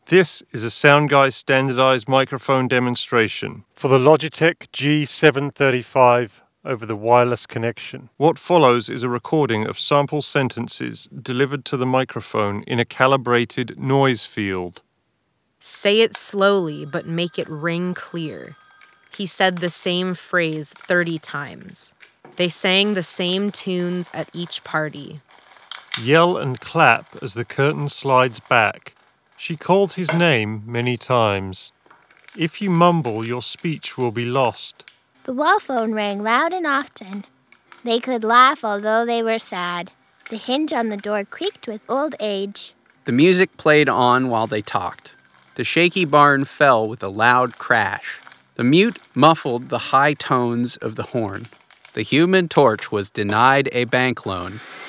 This is a SoundGuy standardized microphone demonstration for the Logitech G735 over the wireless connection. What follows is a recording of sample sentences delivered to the microphone in a calibrated noise field. Say it slowly, but make it ring clear. He said the same phrase 30 times. They sang the same tunes at each party. Yell and clap as the curtain slides back. She called his name many times. If you mumble, your speech will be lost. The wall phone rang loud and often. They could laugh although they were sad. The hinge on the door creaked with old age. The music played on while they talked. The shaky barn fell with a loud crash. The mute muffled the high tones of the horn. The Human Torch was denied a bank loan.